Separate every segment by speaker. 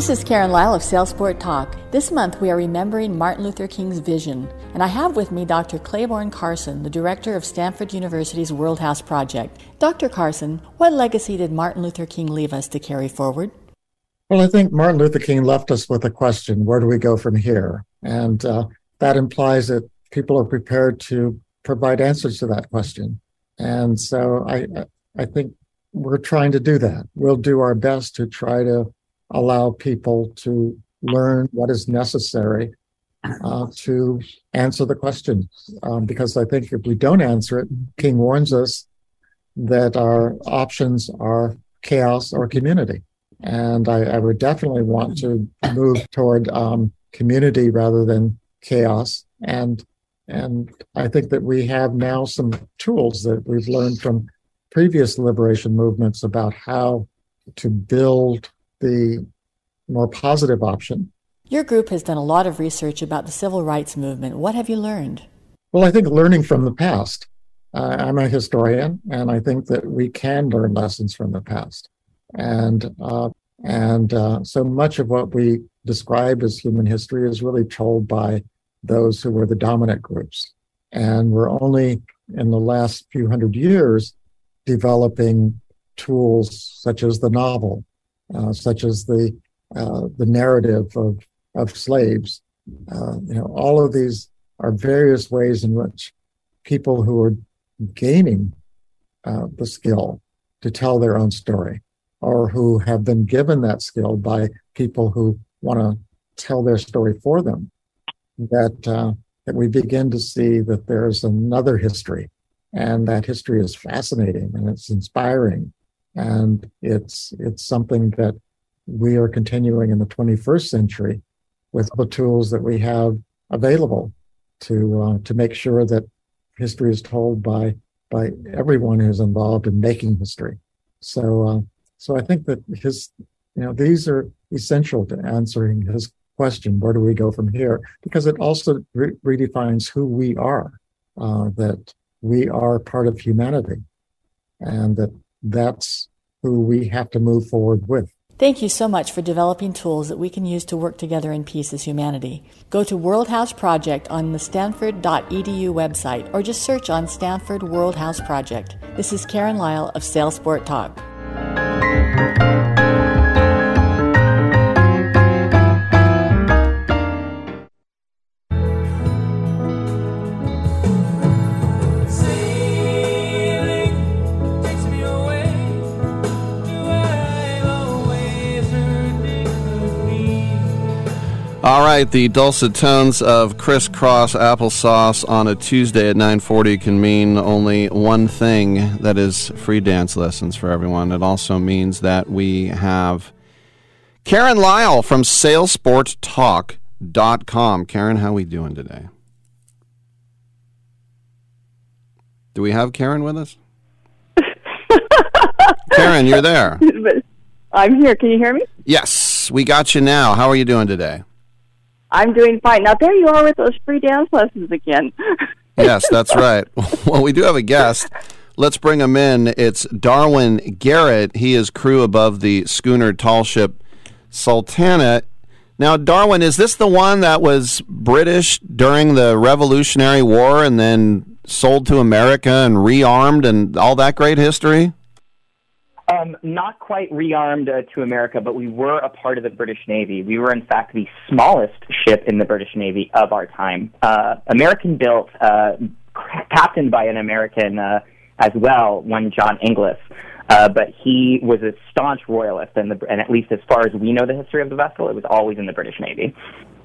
Speaker 1: This is Karen Lyle of Salesport Talk. This month we are remembering Martin Luther King's vision, and I have with me Dr. Claiborne Carson, the director of Stanford University's World House Project. Dr. Carson, what legacy did Martin Luther King leave us to carry forward?
Speaker 2: Well, I think Martin Luther King left us with a question: where do we go from here? And that implies that people are prepared to provide answers to that question. And so I think we're trying to do that. We'll do our best to try to allow people to learn what is necessary to answer the question. Because I think if we don't answer it, King warns us that our options are chaos or community. And I would definitely want to move toward community rather than chaos. And I think that we have now some tools that we've learned from previous liberation movements about how to build the more positive option.
Speaker 1: Your group has done a lot of research about the civil rights movement. What have you learned?
Speaker 2: Well, I think learning from the past. I'm a historian, and I think that we can learn lessons from the past. And so much of what we describe as human history is really told by those who were the dominant groups. And we're only in the last few hundred years developing tools such as the novel, such as the narrative of slaves. All of these are various ways in which people who are gaining the skill to tell their own story, or who have been given that skill by people who want to tell their story for them, that we begin to see that there's another history, and that history is fascinating and it's inspiring, and it's something that we are continuing in the 21st century with the tools that we have available to make sure that history is told by everyone who's involved in making history. So I think that these are essential to answering his question: where do we go from here? Because it also redefines who we are, that we are part of humanity, and that's who we have to move forward with.
Speaker 1: Thank you so much for developing tools that we can use to work together in peace as humanity. Go to World House Project on the stanford.edu website, or just search on Stanford World House Project. This is Karen Lyle of Salesport Talk.
Speaker 3: All right, the dulcet tones of crisscross applesauce on a Tuesday at 9:40 can mean only one thing, that is free dance lessons for everyone. It also means that we have Karen Lyle from SalesportTalk.com. Karen, how are we doing today? Do we have Karen with us? Karen, you're there.
Speaker 4: I'm here. Can you hear me?
Speaker 3: Yes, we got you now. How are you doing today?
Speaker 4: I'm doing fine. Now, there you are with those free dance lessons again.
Speaker 3: Yes, that's right. Well, we do have a guest. Let's bring him in. It's Darwin Garrett. He is crew above the schooner tall ship Sultana. Now, Darwin, is this the one that was British during the Revolutionary War and then sold to America and rearmed and all that great history?
Speaker 5: Not quite rearmed to America, but we were a part of the British Navy. We were, in fact, the smallest ship in the British Navy of our time. American-built, captained by an American as well, one John Inglis. But he was a staunch royalist, and at least as far as we know the history of the vessel, it was always in the British Navy.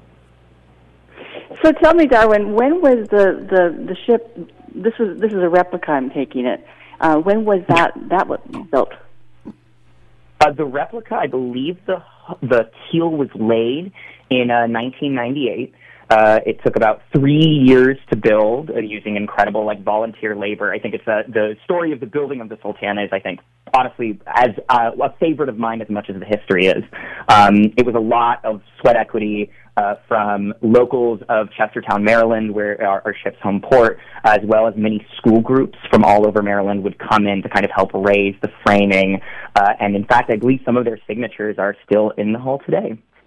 Speaker 4: So tell me, Darwin, when was the ship? This is a replica. I'm taking it. When was that was built?
Speaker 5: The replica, I believe the keel was laid in 1998. It took about 3 years to build using incredible volunteer labor. I think it's the story of the building of the Sultana is, I think, honestly, as a favorite of mine as much as the history is. It was a lot of sweat equity from locals of Chestertown, Maryland, where our ship's home port, as well as many school groups from all over Maryland would come in to kind of help raise the framing. And in fact, I believe some of their signatures are still in the hull today.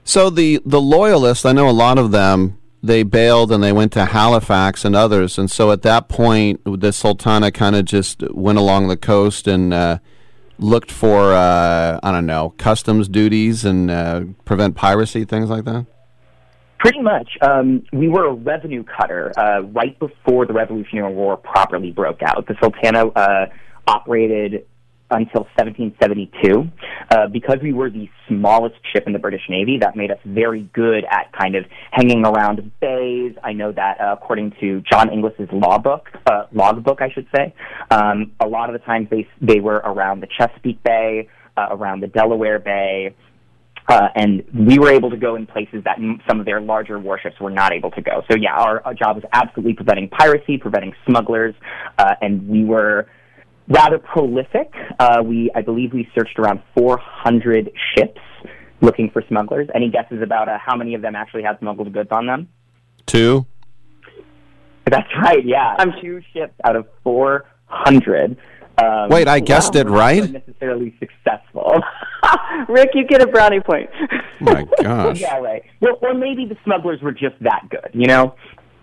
Speaker 3: So the loyalists, I know a lot of them, they bailed and they went to Halifax and others. And so at that point, the Sultana kind of just went along the coast and looked for, customs duties and prevent piracy, things like that?
Speaker 5: Pretty much. We were a revenue cutter right before the Revolutionary War properly broke out. The Sultana operated until 1772. Because we were the smallest ship in the British Navy, that made us very good at kind of hanging around bays. I know that according to John Inglis's logbook, a lot of the times they were around the Chesapeake Bay, around the Delaware Bay, and we were able to go in places that some of their larger warships were not able to go. So yeah, our job was absolutely preventing piracy, preventing smugglers, and we were rather prolific. I believe we searched around 400 ships looking for smugglers. Any guesses about how many of them actually had smuggled goods on them? 2? That's right, yeah. 2 ships out of 400.
Speaker 3: Wait, I guessed it right?
Speaker 5: Not necessarily successful.
Speaker 4: Rick, you get a brownie point.
Speaker 3: My gosh.
Speaker 5: Yeah, right. Well, or maybe the smugglers were just that good, you know?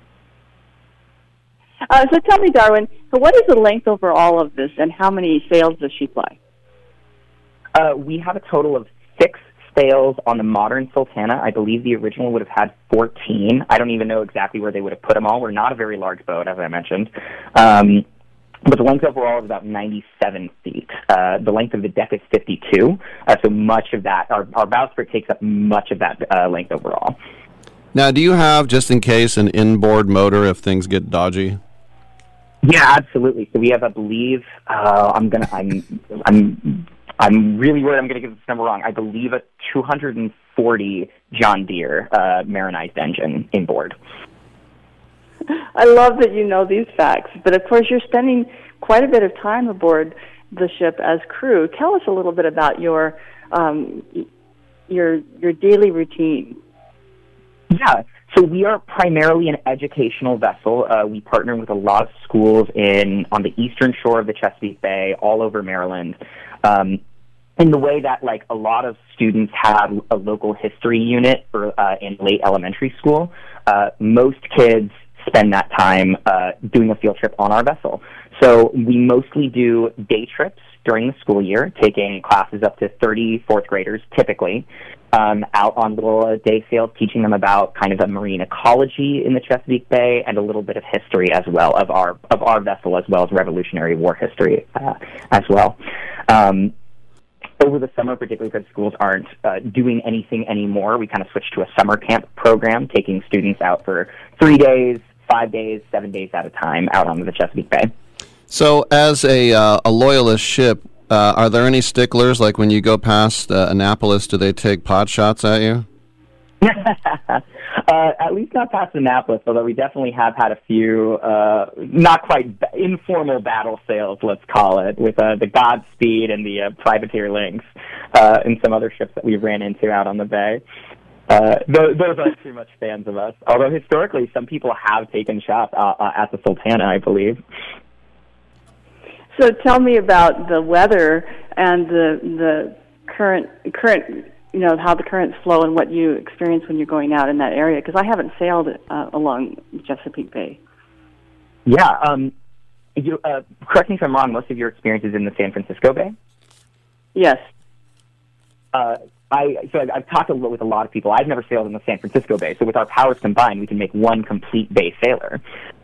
Speaker 4: So tell me, Darwin, what is the length over all of this, and how many sails does she fly?
Speaker 5: We have a total of 6 sails on the modern Sultana. I believe the original would have had 14. I don't even know exactly where they would have put them all. We're not a very large boat, as I mentioned. But the length overall is about 97 feet. The length of the deck is 52, so much of that, our bowsprit takes up much of that length overall.
Speaker 3: Now, do you have, just in case, an inboard motor if things get dodgy?
Speaker 5: Yeah, absolutely. So we have, I believe, I'm really worried I'm going to get this number wrong. I believe a 240 John Deere marinized engine inboard.
Speaker 4: I love that you know these facts, but of course you're spending quite a bit of time aboard the ship as crew. Tell us a little bit about your daily routine.
Speaker 5: Yeah, so we are primarily an educational vessel. We partner with a lot of schools on the eastern shore of the Chesapeake Bay, all over Maryland. In the way that, like, a lot of students have a local history unit in late elementary school, most kids spend that time doing a field trip on our vessel. So we mostly do day trips during the school year, taking classes up to 30 fourth graders, typically, out on little day sails, teaching them about kind of a marine ecology in the Chesapeake Bay and a little bit of history as well of our vessel, as well as Revolutionary War history as well. Over the summer, particularly because schools aren't doing anything anymore, we kind of switched to a summer camp program, taking students out for 3 days, 5 days, 7 days at a time out on the Chesapeake Bay.
Speaker 3: So as a loyalist ship, are there any sticklers, like when you go past Annapolis, do they take pot shots at you?
Speaker 5: At least not past Annapolis, although we definitely have had a few not quite informal battle sails, let's call it, with the Godspeed and the Privateer Lynx and some other ships that we ran into out on the bay. Those aren't too much fans of us, although historically some people have taken shots at the Sultana, I believe.
Speaker 4: So tell me about the weather and the current, how the currents flow and what you experience when you're going out in that area, because I haven't sailed along Chesapeake Bay.
Speaker 5: Yeah. Correct me if I'm wrong, most of your experience is in the San Francisco Bay?
Speaker 4: Yes.
Speaker 5: I've talked with a lot of people. I've never sailed in the San Francisco Bay, so with our powers combined, we can make one complete bay sailor.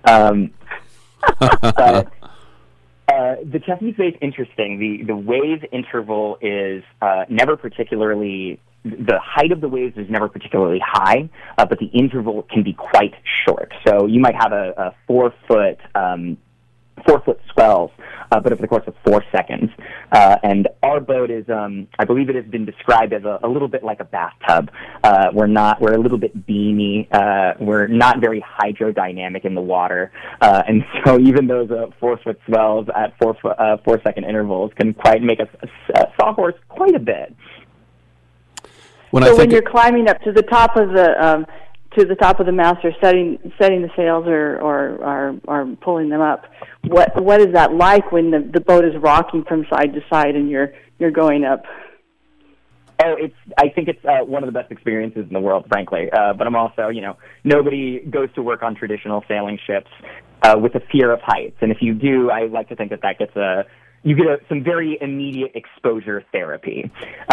Speaker 5: The Chesapeake Bay is interesting. The wave interval is never particularly, the height of the waves is never particularly high, but the interval can be quite short. So you might have a 4 foot swells, but over the course of 4 seconds. And our boat is, I believe it has been described as a little bit like a bathtub. We're a little bit beamy. We're not very hydrodynamic in the water. And so even those 4 foot swells at 4 second intervals can quite make us sawhorse quite a bit.
Speaker 4: When you're climbing up to the top of the mast, or setting the sails, or pulling them up, what is that like when the boat is rocking from side to side and you're going up?
Speaker 5: I think it's one of the best experiences in the world, frankly. But I'm also, nobody goes to work on traditional sailing ships with a fear of heights. And if you do, I like to think that gets you get some very immediate exposure therapy.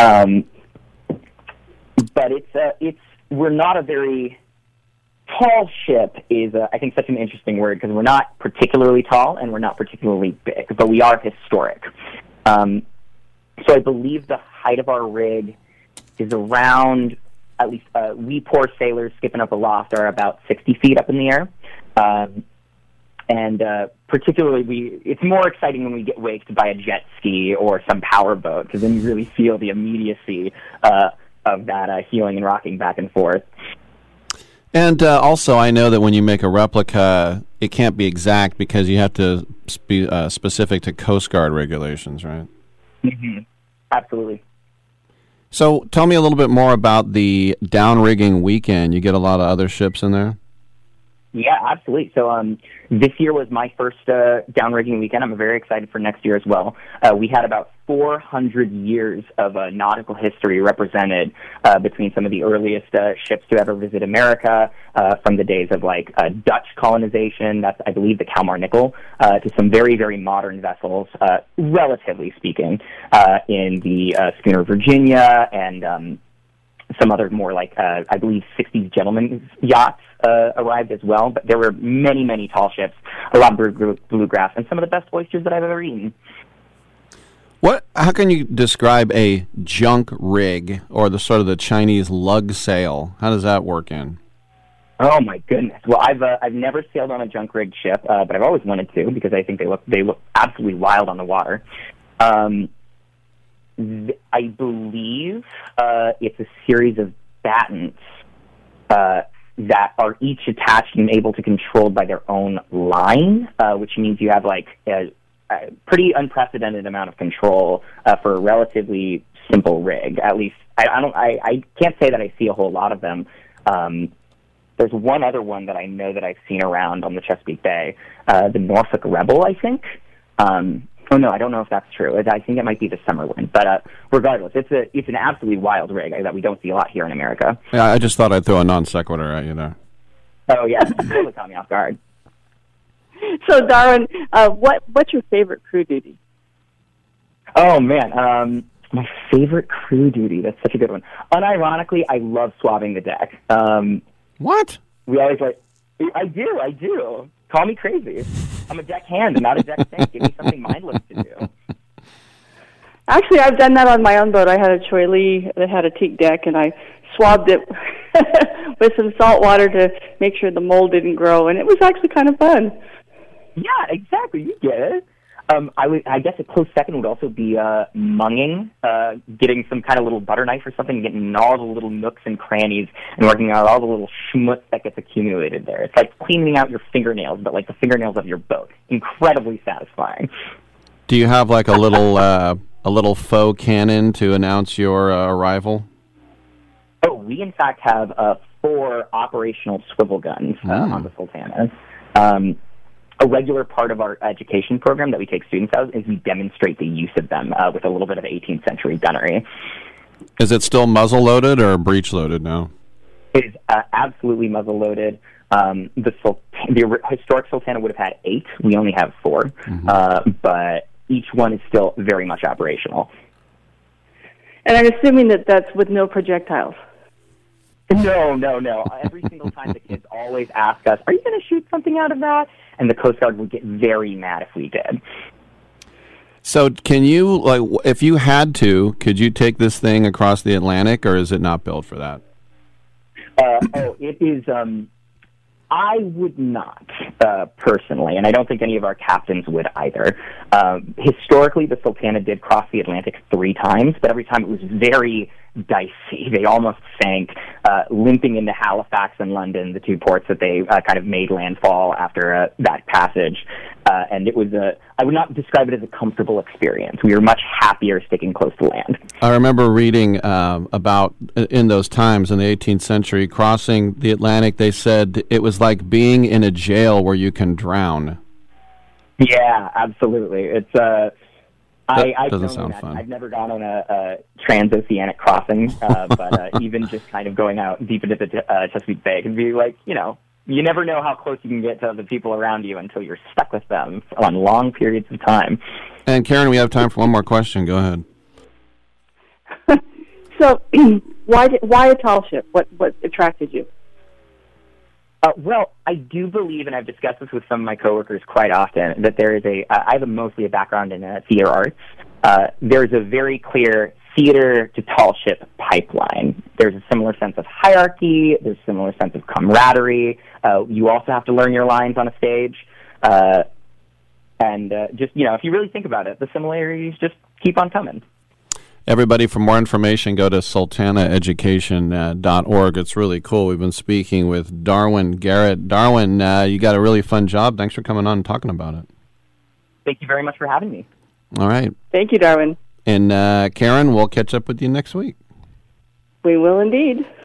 Speaker 5: But we're not a very tall ship is, I think, such an interesting word because we're not particularly tall and we're not particularly big, but we are historic. So I believe the height of our rig is around, at least we poor sailors skipping up aloft are about 60 feet up in the air. And particularly, it's more exciting when we get waked by a jet ski or some power boat because then you really feel the immediacy of that heeling and rocking back and forth.
Speaker 3: And also, I know that when you make a replica, it can't be exact because you have to be specific to Coast Guard regulations, right?
Speaker 5: Mm-hmm. Absolutely.
Speaker 3: So tell me a little bit more about the downrigging weekend. You get a lot of other ships in there?
Speaker 5: Yeah, absolutely. So this year was my first downrigging weekend. I'm very excited for next year as well. We had about 400 years of nautical history represented between some of the earliest ships to ever visit America, from the days of Dutch colonization, that's I believe the Kalmar-Nickel, to some very, very modern vessels, relatively speaking, in the schooner Virginia and some other more I believe 60s gentlemen's yachts arrived as well. But there were many, many tall ships, a lot of bluegrass, and some of the best oysters that I've ever eaten.
Speaker 3: How can you describe a junk rig or the sort of the Chinese lug sail? How does that work in?
Speaker 5: Oh my goodness! Well, I've never sailed on a junk rigged ship, but I've always wanted to because I think they look absolutely wild on the water. I believe it's a series of battens that are each attached and able to controlled by their own line, which means you have a pretty unprecedented amount of control for a relatively simple rig. At least I can't say that I see a whole lot of them. There's one other one that I know that I've seen around on the Chesapeake Bay, the Norfolk Rebel, I think. Oh no, I don't know if that's true. I think it might be the summer one. But regardless, it's an absolutely wild rig that we don't see a lot here in America.
Speaker 3: Yeah, I just thought I'd throw a non sequitur at you there.
Speaker 5: Oh yeah, totally caught me off guard.
Speaker 4: So Darwin, what's your favorite crew duty?
Speaker 5: Oh man, my favorite crew duty. That's such a good one. Unironically, I love swabbing the deck.
Speaker 3: What?
Speaker 5: We always I do. Call me crazy. I'm a deckhand and not a deck saint. Give me something mindless to do.
Speaker 4: Actually, I've done that on my own boat. I had a Choi Lee that had a teak deck, and I swabbed it with some salt water to make sure the mold didn't grow, and it was actually kind of fun.
Speaker 5: Yeah, exactly. You get it. I guess a close second would also be munging, getting some kind of little butter knife or something, getting in all the little nooks and crannies and working out all the little schmutz that gets accumulated there. It's like cleaning out your fingernails, but like the fingernails of your boat. Incredibly satisfying.
Speaker 3: Do you have like a little faux cannon to announce your arrival?
Speaker 5: Oh, we in fact have 4 operational swivel guns on the Sultana. A regular part of our education program that we take students out is we demonstrate the use of them with a little bit of 18th century gunnery.
Speaker 3: Is it still muzzle-loaded or breech-loaded now?
Speaker 5: It is absolutely muzzle-loaded. The historic Sultana would have had 8. We only have 4. But each one is still very much operational.
Speaker 4: And I'm assuming that that's with no projectiles.
Speaker 5: No. Every single time the kids always ask us, are you going to shoot something out of that? And the Coast Guard would get very mad if we did.
Speaker 3: So can you, if you had to, could you take this thing across the Atlantic, or is it not built for that?
Speaker 5: It is, I would not, personally, and I don't think any of our captains would either. Historically, the Sultana did cross the Atlantic 3 times, but every time it was very dicey. They almost sank, limping into Halifax and London, the 2 ports that they kind of made landfall after that passage. And it was I would not describe it as a comfortable experience. We were much happier sticking close to land.
Speaker 3: I remember reading about, in those times, in the 18th century, crossing the Atlantic, they said it was like being in a jail where you can drown.
Speaker 5: Yeah, absolutely. It's I
Speaker 3: doesn't
Speaker 5: don't
Speaker 3: sound
Speaker 5: imagine.
Speaker 3: fun.
Speaker 5: I've never gone on a transoceanic crossing, but even just kind of going out deep into the Chesapeake Bay can be like, you never know how close you can get to the people around you until you're stuck with them on long periods of time.
Speaker 3: And Karen, we have time for one more question. Go ahead.
Speaker 4: So, why a tall ship? What attracted you?
Speaker 5: Well, I do believe, and I've discussed this with some of my coworkers quite often, that there is I have mostly a background in theater arts. There's a very clear theater to tall ship pipeline. There's a similar sense of hierarchy. There's a similar sense of camaraderie. You also have to learn your lines on a stage. And just, if you really think about it, the similarities just keep on coming.
Speaker 3: Everybody, for more information, go to sultanaeducation.org. It's really cool. We've been speaking with Darwin Garrett. Darwin, you got a really fun job. Thanks for coming on and talking about it.
Speaker 5: Thank you very much for having me.
Speaker 3: All right.
Speaker 4: Thank you, Darwin.
Speaker 3: And Karen, we'll catch up with you next week.
Speaker 4: We will indeed.